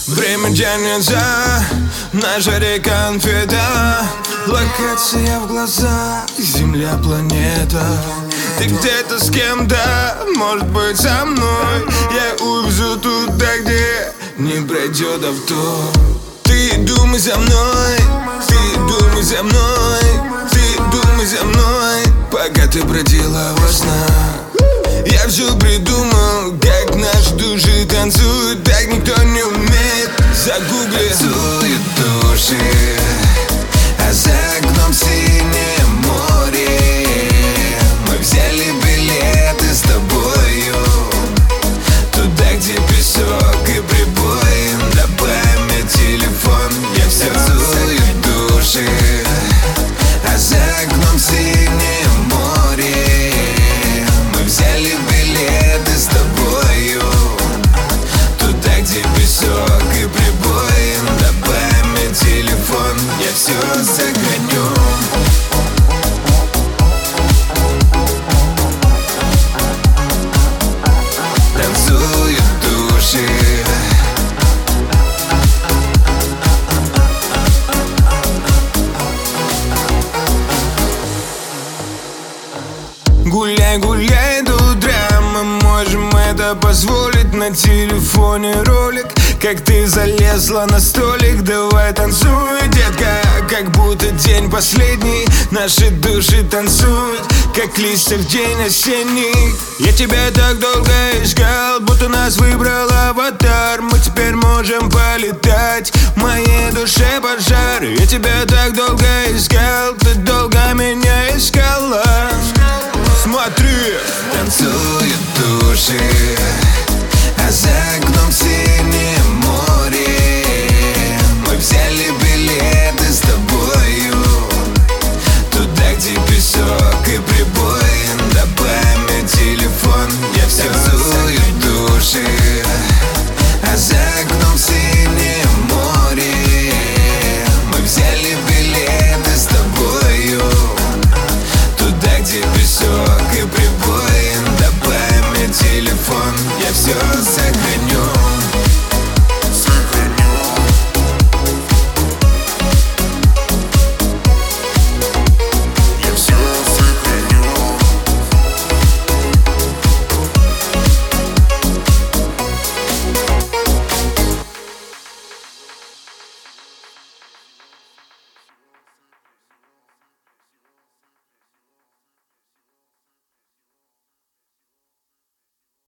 Время тянется, на жаре конфета. Локация в глазах, Земля, планета. Ты где-то с кем-то, может быть со мной. Я увезу туда, где не пройдет авто. Ты думай за мной, ты думай за мной, ты думай за мной, пока ты бродила во снах. Я все придумал, как наши души танцуют, так никто не умеет. Загугли. Танцуют души, а за окном синее море. Мы взяли билеты с тобою туда, где песок и прибои. Добавим телефон, я все танцуют души, а за окном синее море. Мы взяли билеты с тобою туда, где песок и прибои. Добавим телефон, я все загоню. Танцуют души. Гуляй, гуляй до утра, мы можем это позволить. На телефоне ролик, как ты залезла на столик. Давай танцуй, детка, как будто день последний. Наши души танцуют, как листья в день осенний. Я тебя так долго искал, будто нас выбрал аватар. Мы теперь можем полетать, в моей душе пожар. Я тебя так долго искал, ты долго меня искала. Смотри, танцуют души, а за окном все